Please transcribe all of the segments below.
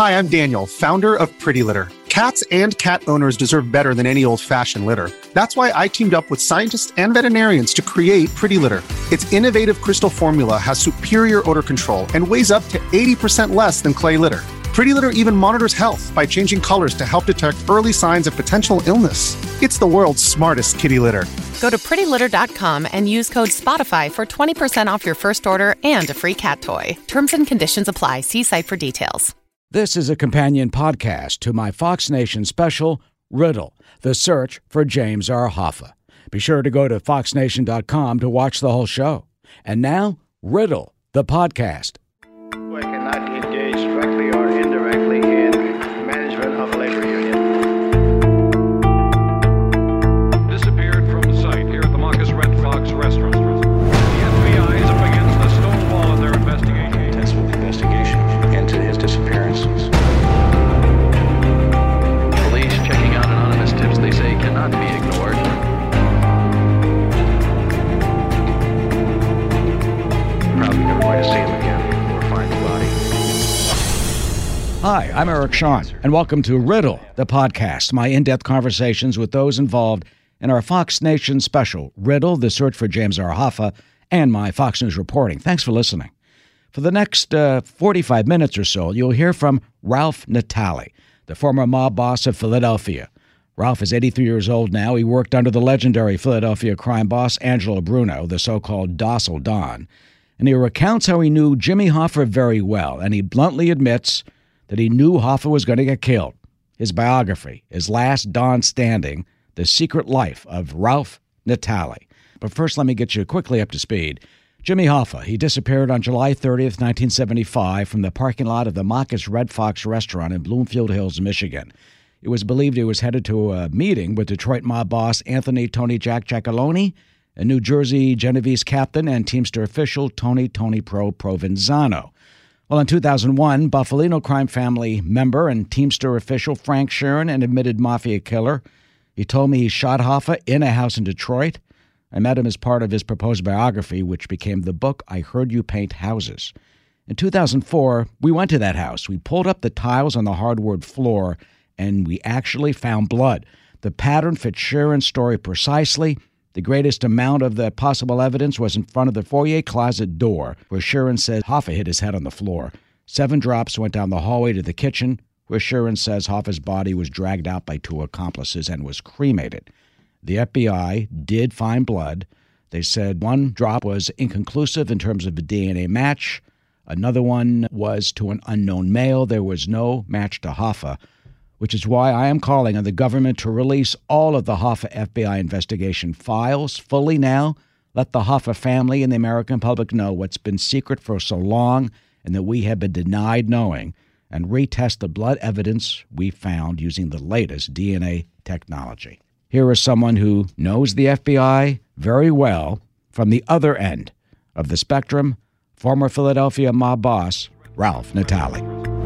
Hi, I'm Daniel, founder of Pretty Litter. Cats and cat owners deserve better than any old-fashioned litter. That's why I teamed up with scientists and veterinarians to create Pretty Litter. Its innovative crystal formula has superior odor control and weighs up to 80% less than clay litter. Pretty Litter even monitors health by changing colors to help detect early signs of potential illness. It's the world's smartest kitty litter. Go to prettylitter.com and use code SPOTIFY for 20% off your first order and a free cat toy. Terms and conditions apply. See site for details. This is a companion podcast to my Fox Nation special, Riddle, The Search for James R. Hoffa. Be sure to go to foxnation.com to watch the whole show. And now, Riddle, the podcast. I cannot engage directly or indirectly in management of a labor union. Disappeared from the site here at the Marcus Red Fox restaurant. The FBI is up against the stone wall of their investigation. Intensive investigation into his disappearances. Police checking out anonymous tips they say cannot be ignored. Probably never going to see him again or find the body. Hi, I'm Eric Shawn, and welcome to Riddle, the podcast, my in-depth conversations with those involved in our Fox Nation special, Riddle, The Search for James R. Hoffa, and my Fox News reporting. Thanks for listening. For the next 45 minutes or so, you'll hear from Ralph Natale, the former mob boss of Philadelphia. Ralph is 83 years old now. He worked under the legendary Philadelphia crime boss Angelo Bruno, the so-called Docile Don. And he recounts how he knew Jimmy Hoffa very well, and he bluntly admits that he knew Hoffa was going to get killed. His biography, His Last Don Standing, The Secret Life of Ralph Natale. But first, let me get you quickly up to speed. Jimmy Hoffa, he disappeared on July 30th, 1975 from the parking lot of the Marcus Red Fox restaurant in Bloomfield Hills, Michigan. It was believed he was headed to a meeting with Detroit mob boss Anthony Tony Jack Giacalone and New Jersey Genovese captain and Teamster official Tony Pro Provenzano. Well, in 2001, Buffalino crime family member and Teamster official Frank Sheeran, an admitted mafia killer, he told me he shot Hoffa in a house in Detroit. I met him as part of his proposed biography, which became the book I Heard You Paint Houses. In 2004, we went to that house. We pulled up the tiles on the hardwood floor, and we actually found blood. The pattern fit Sheeran's story precisely. The greatest amount of the possible evidence was in front of the foyer closet door, where Sheeran says Hoffa hit his head on the floor. 7 drops went down the hallway to the kitchen, where Sheeran says Hoffa's body was dragged out by 2 accomplices and was cremated. The FBI did find blood. They said 1 drop was inconclusive in terms of a DNA match. Another one was to an unknown male. There was no match to Hoffa, which is why I am calling on the government to release all of the Hoffa FBI investigation files fully now. Let the Hoffa family and the American public know what's been secret for so long and that we have been denied knowing, and retest the blood evidence we found using the latest DNA technology. Here is someone who knows the FBI very well from the other end of the spectrum, former Philadelphia mob boss, Ralph Natale.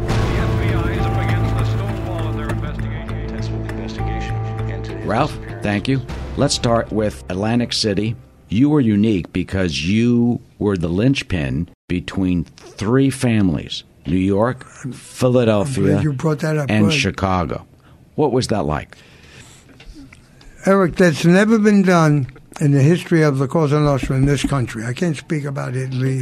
Ralph, thank you. Let's start with Atlantic City. You were unique because you were the linchpin between 3 families, New York, Philadelphia, you brought that up, and good. Chicago. What was that like? Eric, that's never been done in the history of the Cosa Nostra in this country. I can't speak about Italy,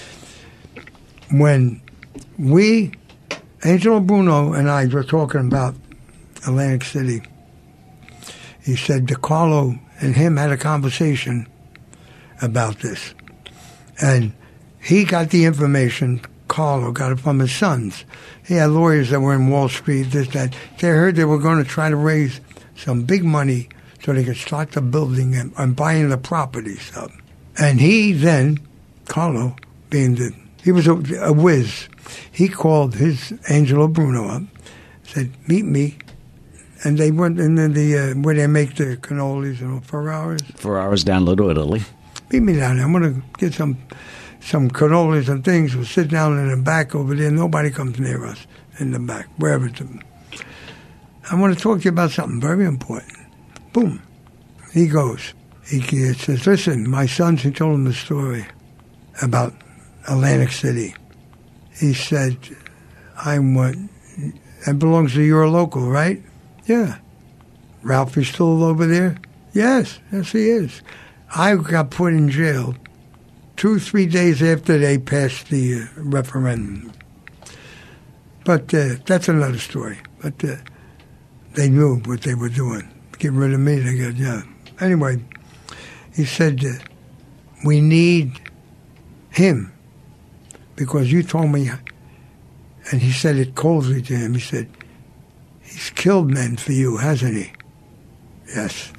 When Angelo Bruno and I were talking about Atlantic City, he said DiCarlo and him had a conversation about this. And he got the information, Carlo got it from his sons. He had lawyers that were in Wall Street, this, that. They heard they were going to try to raise some big money so they could start the building and buying the properties up. And he then, Carlo, he was a whiz. He called his Angelo Bruno up, said, meet me. And they went in the where they make the cannolis, 4 hours. 4 hours down Little Italy. Meet me down there. I'm going to get some cannolis and things. We'll sit down in the back over there. Nobody comes near us in the back, wherever it's. I want to talk to you about something very important. Boom. He goes. He says, listen, my sons, he told him the story about Atlantic City. He said, I want That belongs to your local, right? Yeah. Ralph is still over there? Yes, he is. I got put in jail 2-3 days after they passed the referendum. But that's another story. But they knew what they were doing. Get rid of me, they got, yeah. Anyway, he said, we need him because you told me, and he said it coldly to him, he said, he's killed men for you, hasn't he? Yes.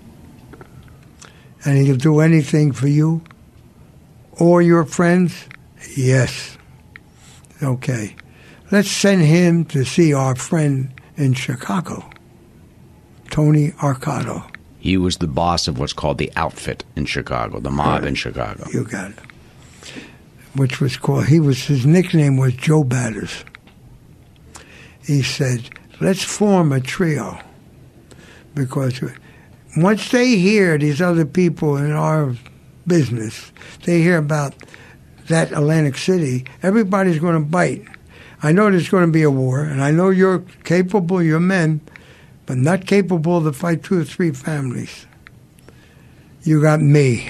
And he'll do anything for you or your friends? Yes. Okay. Let's send him to see our friend in Chicago, Tony Arcado. He was the boss of what's called the Outfit in Chicago, the mob in Chicago. You got it. Which was called, his nickname was Joe Batters. He said, let's form a trio. Because once they hear these other people in our business, they hear about that Atlantic City, everybody's going to bite. I know there's going to be a war, and I know you're capable, you're men, but not capable to fight 2 or 3 families. You got me.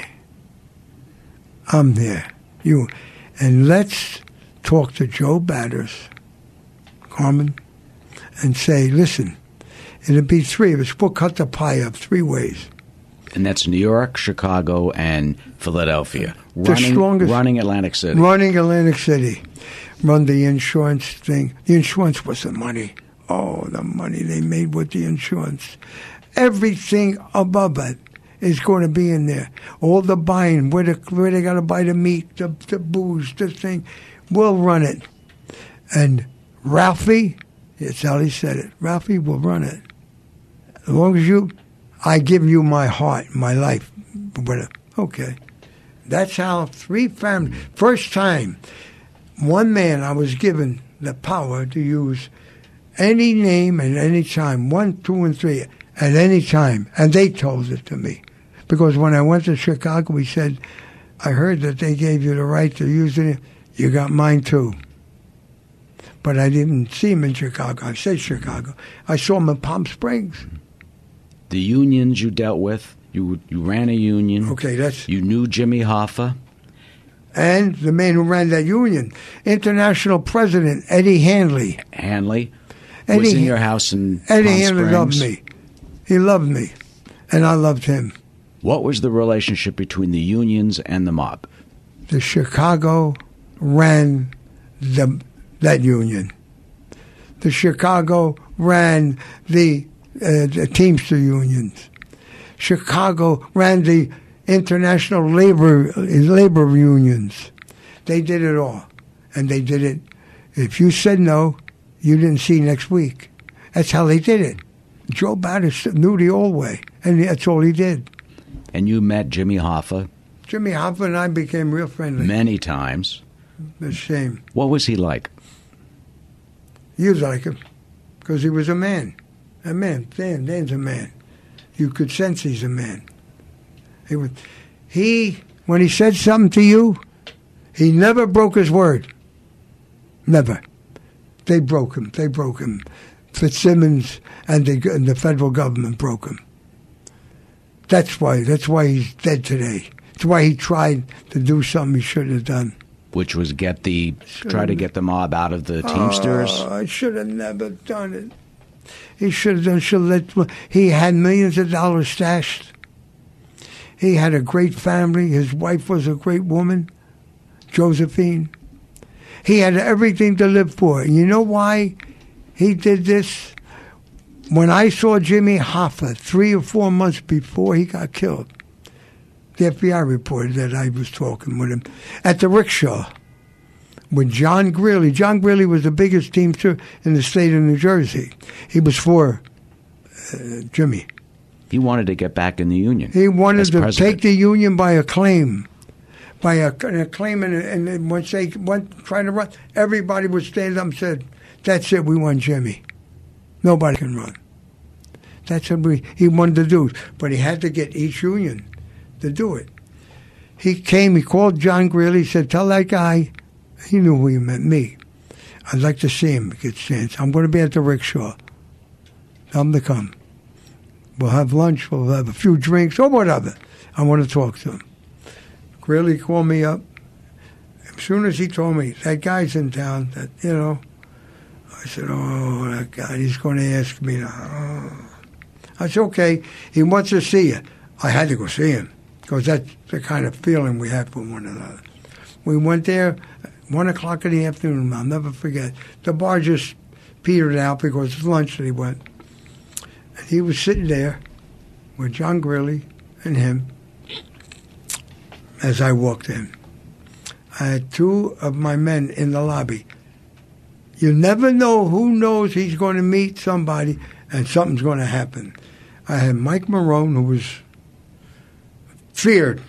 I'm there. You. And let's talk to Joe Batters, Carmen, and say, listen, it'll be 3 of us. We'll cut the pie up 3 ways. And that's New York, Chicago, and Philadelphia. Running Atlantic City. Running Atlantic City. Run the insurance thing. The insurance was the money. Oh, the money they made with the insurance. Everything above it is going to be in there. All the buying, where they got to buy the meat, the booze, the thing. We'll run it. And Ralphie, that's how he said it, Ralphie will run it. As long as I give you my heart, my life. Okay. That's how 3 families, first time, one man I was given the power to use any name at any time, 1, 2, and 3, at any time. And they told it to me. Because when I went to Chicago, he said, I heard that they gave you the right to use it. You got mine too. But I didn't see him in Chicago. I said Chicago. I saw him in Palm Springs. The unions you dealt with, you ran a union. Okay, you knew Jimmy Hoffa. And the man who ran that union, international president Eddie Hanley. Was in your house in Eddie Palm Hanley Springs. loved me. He loved me, and I loved him. What was the relationship between the unions and the mob? The Chicago ran that union. The Chicago ran the Teamster unions. Chicago ran the international labor unions. They did it all. And they did it. If you said no, you didn't see next week. That's how they did it. Joe Batters knew the old way, and that's all he did. And you met Jimmy Hoffa? Jimmy Hoffa and I became real friendly. Many times. The same. What was he like? You like him, because he was a man. A man. Dan's a man. You could sense he's a man. When he said something to you, he never broke his word. Never. They broke him. Fitzsimmons and the federal government broke him. That's why he's dead today. That's why he tried to do something he shouldn't have done. Which was try to get the mob out of the Teamsters? I should have never done it. He should have done. He had millions of dollars stashed. He had a great family. His wife was a great woman, Josephine. He had everything to live for. And you know why he did this? When I saw Jimmy Hoffa 3 or 4 months before he got killed, the FBI reported that I was talking with him at the rickshaw with John Greeley. John Greeley was the biggest teamster in the state of New Jersey. He was for Jimmy. He wanted to get back in the union. He wanted to take the union by a claim. By a claim, and once they went trying to run, everybody would stand up and said, that's it, we want Jimmy. Nobody can run. That's what he wanted to do. But he had to get each union to do it. He called John Greeley, he said, tell that guy, he knew who he meant, me. I'd like to see him. Get a chance. I'm going to be at the rickshaw. Tell him to come. We'll have lunch. We'll have a few drinks or whatever. I want to talk to him. Greeley called me up. As soon as he told me, that guy's in town, that, I said, oh, that guy, he's going to ask me. I said, okay, he wants to see you. I had to go see him because that's the kind of feeling we have for one another. We went there 1 o'clock in the afternoon. I'll never forget. The bar just petered out because it's lunch that he went. And he was sitting there with John Greeley and him as I walked in. I had 2 of my men in the lobby. You never know who knows he's going to meet somebody and something's going to happen. I had Mike Marone, who was feared,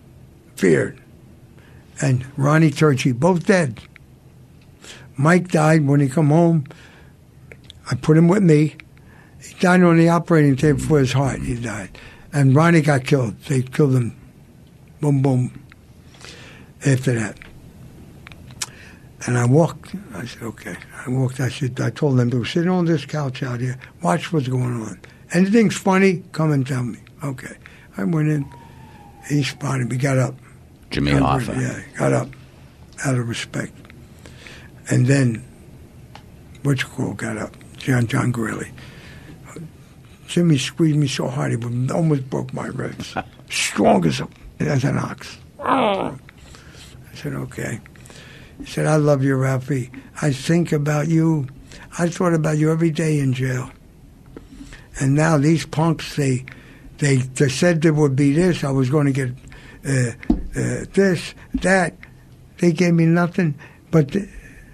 and Ronnie Turchi, both dead. Mike died when he come home. I put him with me. He died on the operating table for his heart. He died. And Ronnie got killed. They killed him. Boom, boom. After that. And I walked. I said, okay. I told them to sit on this couch out here. Watch what's going on. Anything's funny, come and tell me. Okay. I went in. He spotted me. Got up. Jimmy Hoffa. Yeah, got up out of respect. And then, got up. John Greeley. Jimmy squeezed me so hard he almost broke my ribs. Strong as an ox. I said, okay. He said, I love you, Ralphie. I think about you. I thought about you every day in jail. And now these punks, they said there would be this. I was going to get this, that. They gave me nothing. But they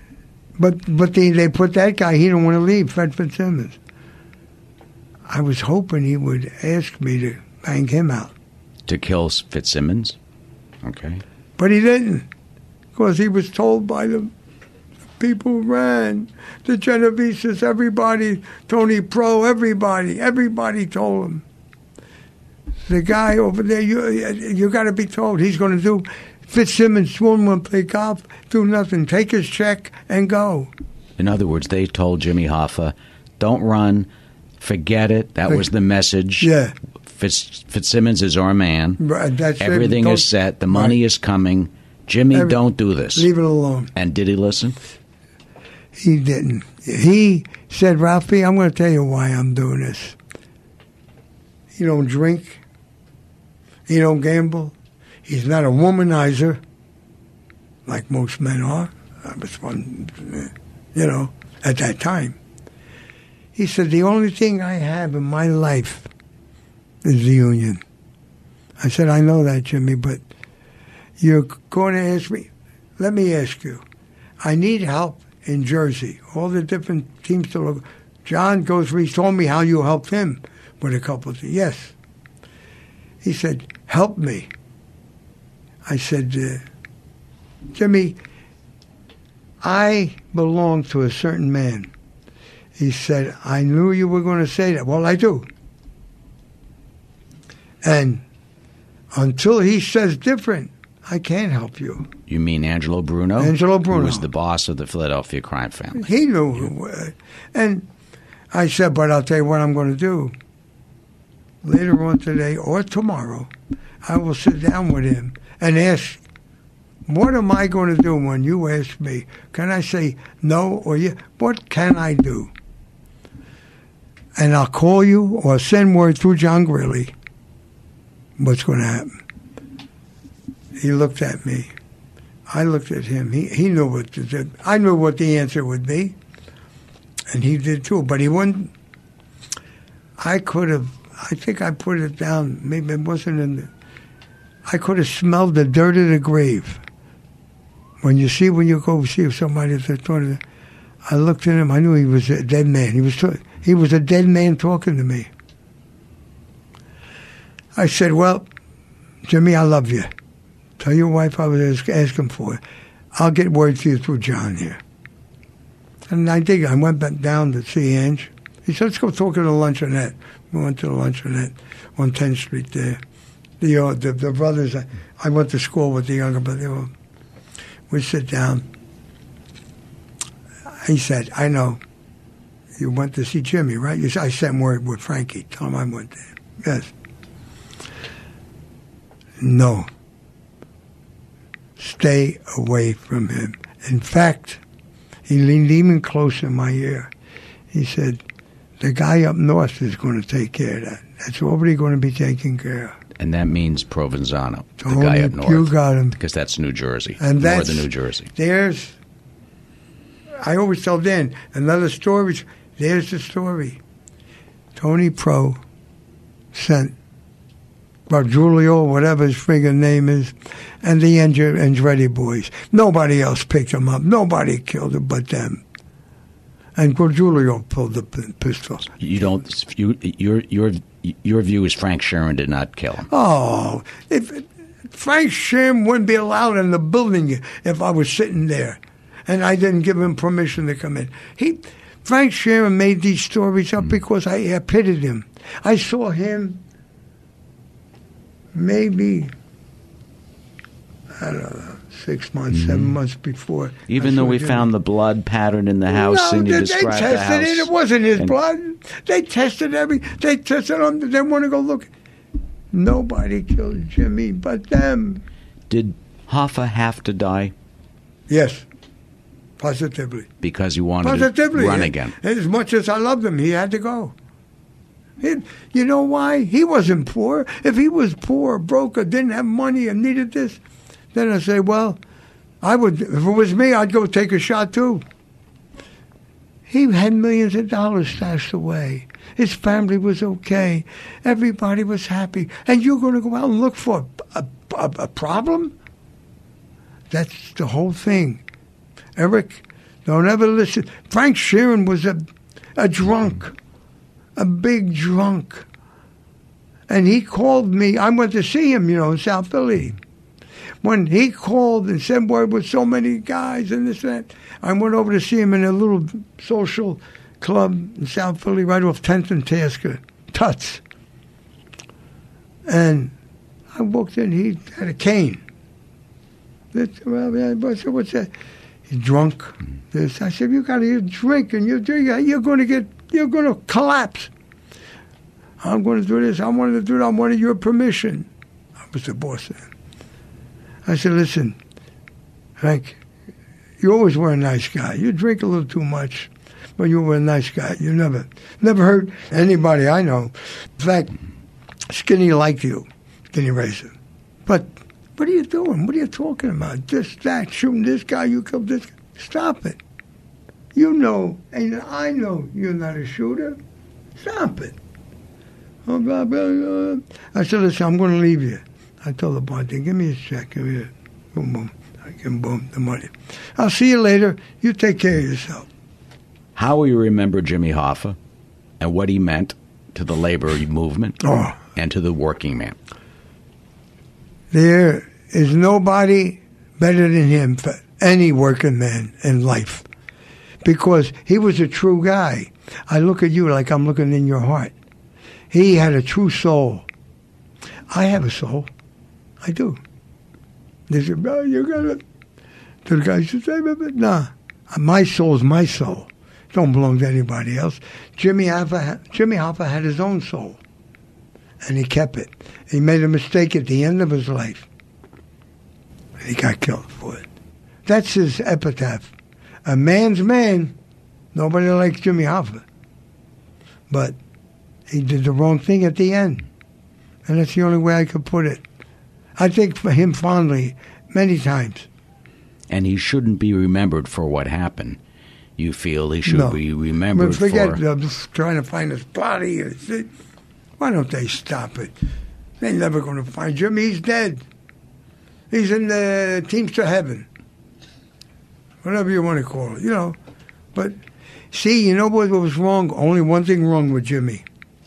put that guy, he didn't want to leave, Fred Fitzsimmons. I was hoping he would ask me to bang him out. To kill Fitzsimmons? Okay. But he didn't. Because he was told by the people who ran, the Genoveses, everybody, Tony Pro, everybody told him. The guy over there, you got to be told. He's going to do, Fitzsimmons won't play golf, do nothing, take his check and go. In other words, they told Jimmy Hoffa, don't run, forget it. That was the message. Yeah. Fitzsimmons is our man. Right, everything is set. The money is coming. Jimmy, don't do this. Leave it alone. And did he listen? He didn't. He said, Ralphie, I'm going to tell you why I'm doing this. He don't drink. He don't gamble. He's not a womanizer like most men are. I was one, at that time. He said, the only thing I have in my life is the union. I said, I know that, Jimmy, but you're going to ask me. Let me ask you. I need help in Jersey. All the different teams to look. John he told me how you helped him with a couple of things. Yes. He said, help me. I said, Jimmy, I belong to a certain man. He said, I knew you were going to say that. Well, I do. And until he says different, I can't help you. You mean Angelo Bruno? Angelo Bruno. Who was the boss of the Philadelphia crime family. He knew who. And I said, but I'll tell you what I'm going to do. Later on today or tomorrow, I will sit down with him and ask, what am I going to do when you ask me? Can I say no or yes? What can I do? And I'll call you or send word through John Greeley what's going to happen. He looked at me. I looked at him. He knew what to do. I knew what the answer would be. And he did too. But he wouldn't. I think I put it down. Maybe it wasn't in the... I could have smelled the dirt of the grave. When you go see somebody at the toilet, I looked at him. I knew he was a dead man. He was a dead man talking to me. I said, well, Jimmy, I love you. Tell your wife I was asking for it. I'll get word to you through John here. And I did. I went back down to see Ange. He said, let's go talk at the luncheonette. We went to the luncheonette on 10th Street there. The brothers, I went to school with the younger brother. We sit down. He said, I know. You went to see Jimmy, right? I sent word with Frankie. Tell him I went there. Yes. No. Stay away from him. In fact, he leaned even closer in my ear. He said, the guy up north is going to take care of that. That's already going to be taken care of. And that means Provenzano, Tony, the guy up north. You got him. Because that's New Jersey, and northern New Jersey. I always tell Dan, another story. There's the story. Tony Pro sent Giulio, whatever his friggin' name is, and the Andretti boys. Nobody else picked him up. Nobody killed him but them. And Giulio pulled the pistols. You don't. Your view is Frank Sheeran did not kill him. Oh, if Frank Sheeran wouldn't be allowed in the building if I was sitting there, and I didn't give him permission to come in. Frank Sheeran made these stories up because I pitied him. I saw him maybe, I don't know, 6 months, 7 months before. Even though we found the blood pattern in the house, and you described the house. They tested it. It wasn't his blood. They tested They tested on. They want to go look. Nobody killed Jimmy but them. Did Hoffa have to die? Yes. Positively. Because he wanted to run again. As much as I loved him, he had to go. You know why? He wasn't poor. If he was poor, broke, or didn't have money and needed this, then I'd say, well, I would. If it was me, I'd go take a shot too. He had millions of dollars stashed away. His family was okay. Everybody was happy. And you're going to go out and look for a problem? That's the whole thing. Eric, don't ever listen. Frank Sheeran was a drunk, a big drunk. And he called me. I went to see him, in South Philly. When he called and said, boy, with so many guys and this and that, I went over to see him in a little social club in South Philly, right off 10th and Tasker, Tuts. And I walked in, he had a cane. What's that? He's drunk. I said, you got to drink, and you're going to collapse. I'm going to do this. I wanted to do it. I wanted your permission. I was the boss then. I said, listen, Frank, you always were a nice guy. You drink a little too much, but you were a nice guy. You never hurt anybody I know. In fact, Skinny liked you, Skinny Racer. But what are you doing? What are you talking about? This, that, shooting this guy, you killed this guy. Stop it. You know, and I know you're not a shooter. Stop it. I said, listen, I'm going to leave you. I told the bartender, give me a check. Give me a boom, boom. I give him, boom, the money. I'll see you later. You take care of yourself. How will you remember Jimmy Hoffa and what he meant to the labor movement and to the working man? There is nobody better than him for any working man in life, because he was a true guy. I look at you like I'm looking in your heart. He had a true soul. I have a soul. I do. They said, "Oh, you got it." The guy said, "Nah, my soul's my soul. It don't belong to anybody else." Jimmy Hoffa had his own soul, and he kept it. He made a mistake at the end of his life, and he got killed for it. That's his epitaph. A man's man. Nobody likes Jimmy Hoffa, but he did the wrong thing at the end, and that's the only way I could put it. I think for him fondly many times. And he shouldn't be remembered for what happened. You feel he should be remembered for... I'm just trying to find his body. Why don't they stop it? They're never going to find Jimmy. He's dead. He's in the Teamster heaven. Whatever you want to call it, But, see, you know what was wrong? Only one thing wrong with Jimmy.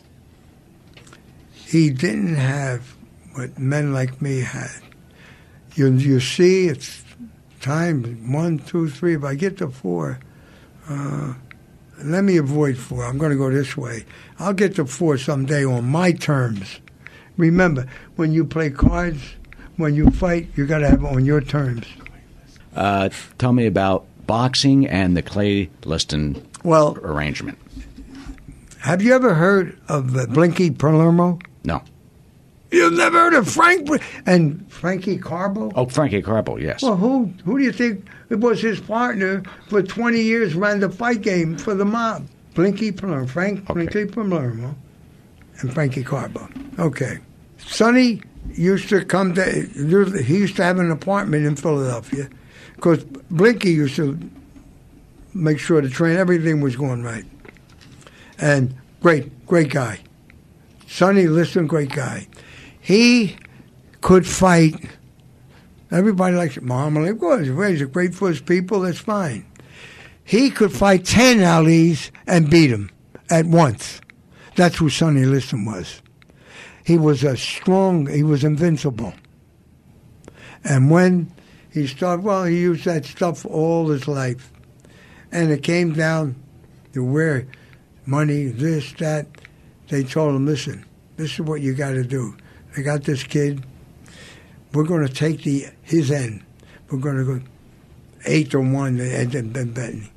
He didn't have what men like me had. You see, it's time, 1, 2, 3. If I get to 4, let me avoid 4. I'm going to go this way. I'll get to 4 someday on my terms. Remember, when you play cards, when you fight, you got to have it on your terms. Tell me about boxing and the Clay Liston arrangement. Have you ever heard of Blinky Palermo? No. You've never heard of Frankie Carbo? Oh, Frankie Carbo, yes. Well, who do you think it was his partner for 20 years, ran the fight game for the mob? Blinky Palermo, Blinky Palermo, and Frankie Carbo. Okay. Sonny used to he used to have an apartment in Philadelphia because Blinky used to make sure the train, everything was going right. And great guy. Sonny Liston, great guy. He could fight. Everybody likes Muhammad Ali. Of course, he's great for his people. That's fine. He could fight 10 Alis and beat him at once. That's who Sonny Liston was. He was he was invincible. And when he started, he used that stuff all his life. And it came down to where money, this, that. They told him, listen, this is what you got to do. They got this kid. We're going to take his end. We're going to go 8-1 and betting.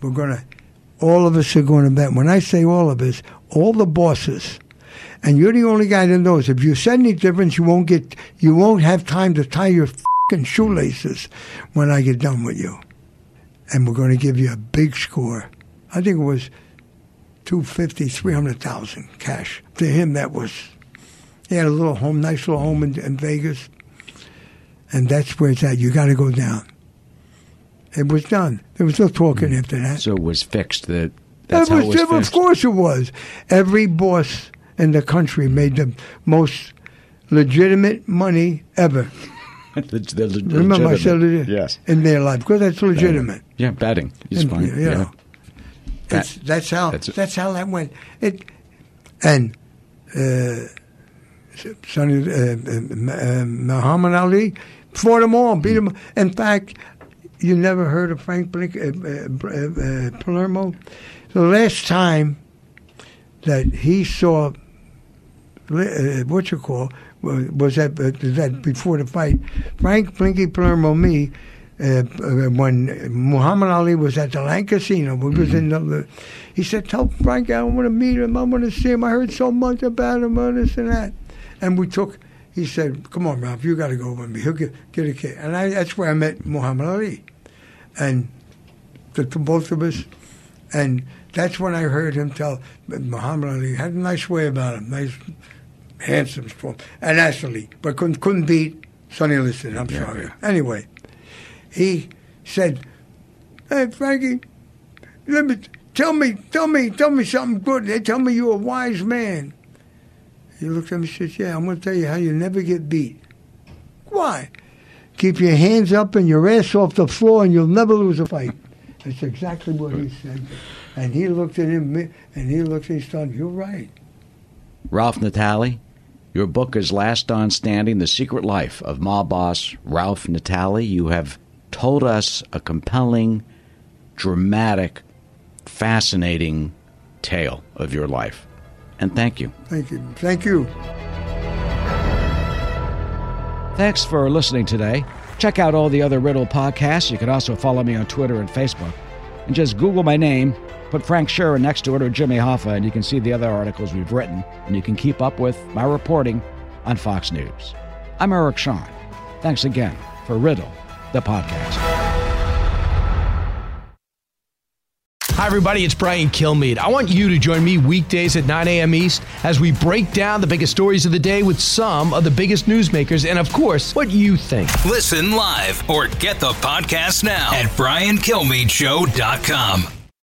All of us are going to bet. When I say all of us, all the bosses. And you're the only guy that knows. If you said any difference, you won't have time to tie your fucking shoelaces when I get done with you. And we're going to give you a big score. I think it was $250,000, $300,000 cash. To him, he had a little home, nice little home in Vegas. And that's where it's at. You got to go down. It was done. There was no talking after that. So it was fixed. That's how it was fixed. Of course it was. Every boss in the country made the most legitimate money ever. Remember, I said it yes. In their life, because that's legitimate. Yeah, betting is fine. Yeah. That's how that went. Muhammad Ali fought them all, beat them. In fact, you never heard of Frank Palermo? The last time that he saw was that before the fight. Frank Blinky Palermo, when Muhammad Ali was at the Land Casino, he said, "Tell Frank I want to meet him. I want to see him. I heard so much about him, this and that." And he said, "Come on, Ralph, you got to go with me. He'll get a kid." And that's where I met Muhammad Ali, and to both of us. And that's when I heard him tell Muhammad Ali had a nice way about him, nice, handsome, strong, and athlete, but couldn't beat Sonny Liston. I'm sorry. Yeah. Anyway, he said, "Hey, Frankie, tell me something good. They tell me you're a wise man." He looked at me and said, "Yeah, I'm going to tell you how you never get beat. Why? Keep your hands up and your ass off the floor and you'll never lose a fight." That's exactly what he said. And he looked at him, and he looked at his son. You're right. Ralph Natale, your book is Last On Standing, The Secret Life of Mob Boss Ralph Natale. You have told us a compelling, dramatic, fascinating tale of your life. And thank you. Thank you. Thank you. Thanks for listening today. Check out all the other Riddle podcasts. You can also follow me on Twitter and Facebook. And just Google my name, put Frank Sheeran next to it or Jimmy Hoffa, and you can see the other articles we've written. And you can keep up with my reporting on Fox News. I'm Eric Shawn. Thanks again for Riddle, the podcast. Hi, everybody. It's Brian Kilmeade. I want you to join me weekdays at 9 a.m. East as we break down the biggest stories of the day with some of the biggest newsmakers and, of course, what you think. Listen live or get the podcast now at BrianKilmeadeShow.com.